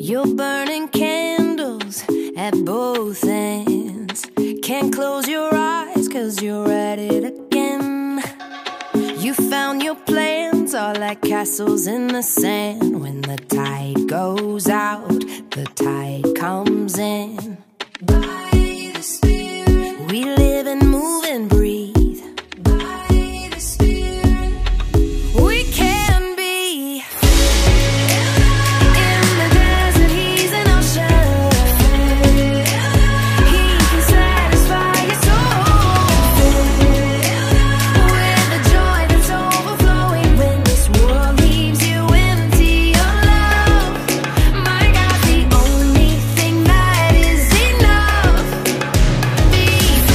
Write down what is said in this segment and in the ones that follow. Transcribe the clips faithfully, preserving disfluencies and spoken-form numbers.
You're burning candles at both ends. Can't close your eyes cause you're at it again. You found your plans are like castles in the sand. When the tide goes out, the tide comes in. By the Spirit, we live and move and breathe. By the Spirit, we can be. In the desert, he's an ocean. He can satisfy your soul with the joy that's overflowing. When this world leaves you empty of love, my God, the only thing that is enough. Be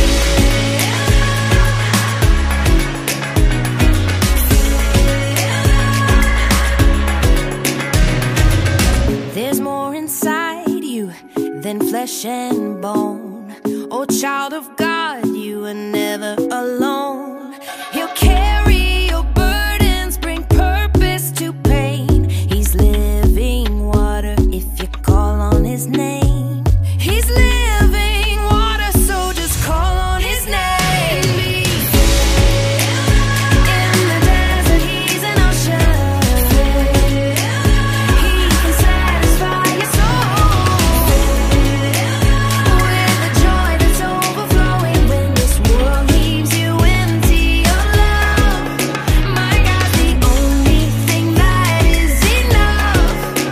There's more inside you than flesh and bone. Oh, child of God, you are never alone. He'll carry your burdens, bring purpose to pain. He's living water if you call on his name. He's living water, so just call on his name. In the desert, he's an ocean. He can satisfy your soul with the joy that's overflowing. When this world leaves you empty of love, my God, the only thing that is enough.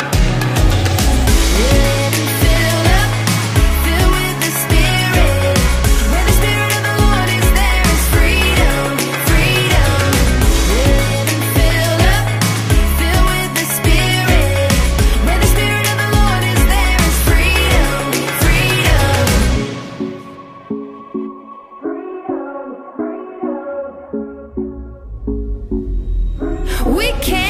Live and fill up, fill with the Spirit. Where the Spirit of the Lord is, there is freedom, freedom. Live and fill up, fill with the Spirit. Where the Spirit of the Lord is, there is freedom, freedom. We can